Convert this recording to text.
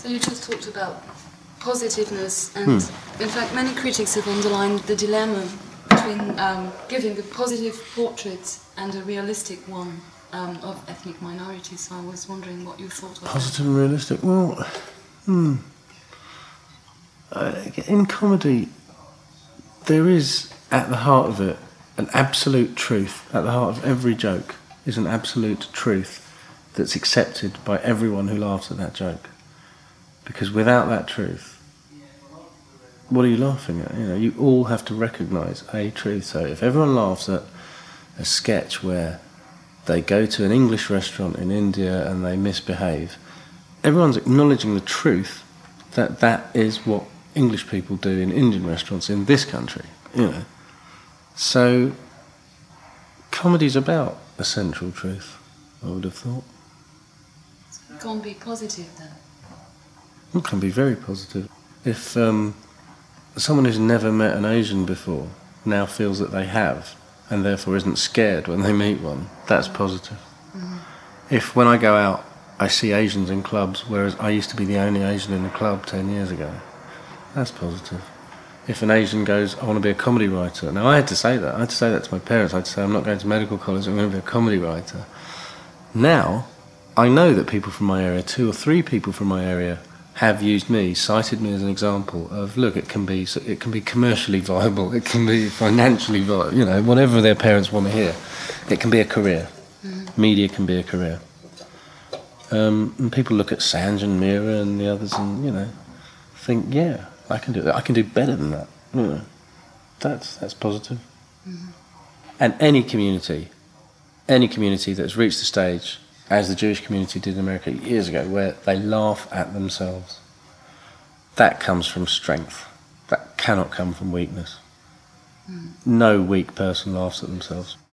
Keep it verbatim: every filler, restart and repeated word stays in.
So you just talked about positiveness, and hmm. in fact many critics have underlined the dilemma between um, giving a positive portrait and a realistic one um, of ethnic minorities. So I was wondering what you thought of positive and realistic. Well, hmm. uh, in comedy, there is at the heart of it an absolute truth. At the heart of every joke is an absolute truth that's accepted by everyone who laughs at that joke. Because without that truth, what are you laughing at? You know, you all have to recognise a truth. So if everyone laughs at a sketch where they go to an English restaurant in India and they misbehave, everyone's acknowledging the truth that that is what English people do in Indian restaurants in this country. You know, so comedy's about a central truth, I would have thought. So it can't be positive then. It can be very positive. If um, someone who's never met an Asian before now feels that they have, and therefore isn't scared when they meet one, that's positive. Mm-hmm. If when I go out I see Asians in clubs, whereas I used to be the only Asian in the club ten years ago, that's positive. If an Asian goes, I want to be a comedy writer. Now I had to say that. I had to say that to my parents. I had to say, I'm not going to medical college, I'm going to be a comedy writer. Now, I know that people from my area, two or three people from my area, have used me, cited me as an example of, look, it can be it can be commercially viable, it can be financially viable, you know, whatever their parents want to hear. It can be a career. Mm-hmm. Media can be a career. Um, and people look at Sanj and Meera and the others and, you know, think, yeah, I can do that. I can do better than that. You know, that's, that's positive. Mm-hmm. And any community, any community that's reached the stage, as the Jewish community did in America years ago, where they laugh at themselves, that comes from strength. That cannot come from weakness. Mm. No weak person laughs at themselves.